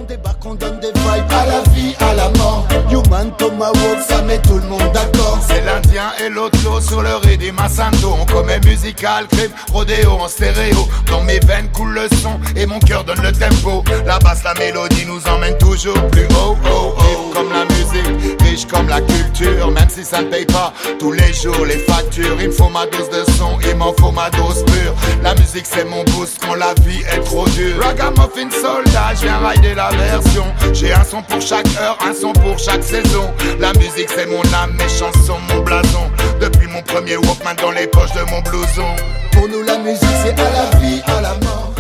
débarque, on donne des vibes à la vie, à la mort. Human Tomahawk, ça met tout le monde d'accord. C'est l'Indien et l'autre sur le rythme à Santo. On commet musical, crime, rodéo en stéréo. Dans mes veines coule le son et mon cœur donne le tempo. La basse, la mélodie nous emmène toujours plus haut, oh, oh. Comme la musique, riche comme la culture. Même si ça ne paye pas tous les jours les factures. Il me faut ma dose de son, il m'en faut ma dose pure. La musique c'est mon boost quand la vie est trop dure. Ragamuffin soldat, je viens rider la version. J'ai un son pour chaque heure, un son pour chaque saison. La musique c'est mon âme, mes chansons, mon blason. Depuis mon premier Walkman dans les poches de mon blouson. Pour nous la musique c'est à la vie, à la mort.